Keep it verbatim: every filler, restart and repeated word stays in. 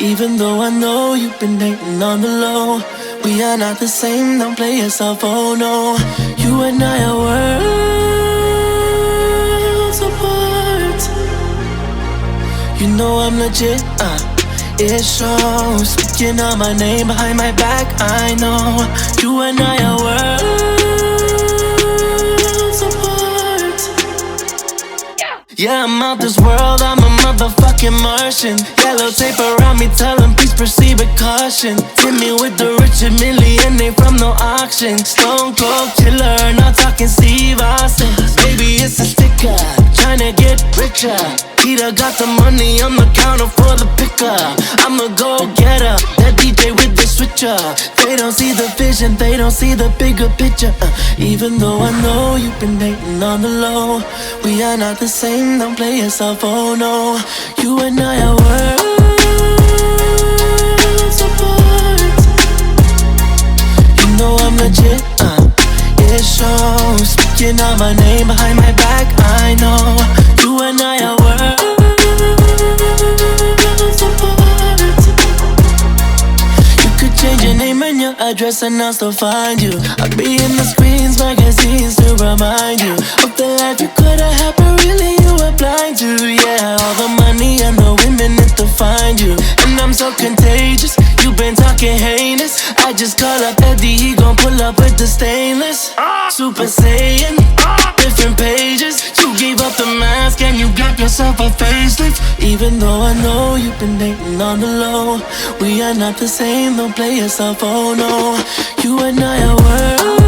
Even though I know you've been dating on the low, we are not the same, don't play yourself, oh no. You and I are worlds apart. You know I'm legit, uh it shows. Speaking on my name behind my back, I know. You and I are worlds apart. Yeah, I'm out this world, I'm a motherfucking Martian. Yellow tape around me, tell them please proceed with caution. Hit me with the Richard Mille, and they from no auction. Stone Cold Killer, not talking Steve Austin. Baby, it's a sticker, tryna get richer. Peter got the money on the counter for the picker. I'm a go-getter, that D J with the switcher. They don't see the vision, they don't see the bigger picture. uh, Even though I know you've been dating on the low, we are not the same, don't play yourself, oh no. You and I are worlds apart. You know I'm legit, uh it shows. Speaking on my name behind my back, I know. You and I are worlds apart. You could change your name and your address and I'll still find you. I'll be in the screens, magazines to remind you of the life you could've had, but really you were blind to. Yeah, all the money and the women that define you. And I'm so contagious, you've been talking heinous. I just call up Eddie, he gon' pull up with the stainless. Super Saiyan, different pages. You gave up the mask and you got yourself a facelift. Even though I know you've been dating on the low, we are not the same, don't play yourself, oh no. You and I are worlds